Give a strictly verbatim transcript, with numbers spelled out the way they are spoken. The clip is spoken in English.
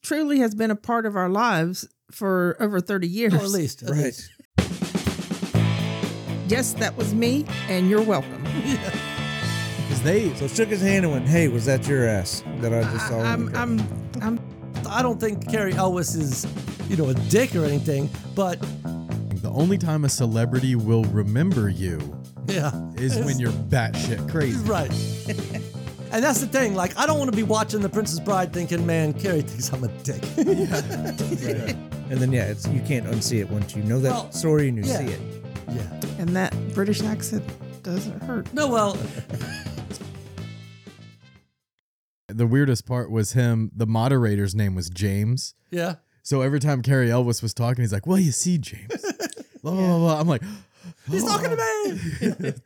truly has been a part of our lives for over thirty years. Oh, at least. At Right. least. Yes, that was me, and you're welcome. Because they, So shook his hand and went, "Hey, was that your ass that I just saw?" I, in I'm, the car?" I'm, I'm. I don't think Carrie Elwes is, you know, a dick or anything, but the only time a celebrity will remember you yeah. is when you're batshit crazy. Right. And that's the thing. Like, I don't want to be watching The Princess Bride thinking, man, Carrie thinks I'm a dick. And then yeah, it's you can't unsee it once you know that Well, story and you yeah. see it. Yeah. And that British accent doesn't hurt. No, well, The weirdest part was him, the moderator's name was James. yeah. So every time Carrie Elwes was talking, he's like, well, you see, James. Blah, blah, blah, blah. I'm like, He's talking to me.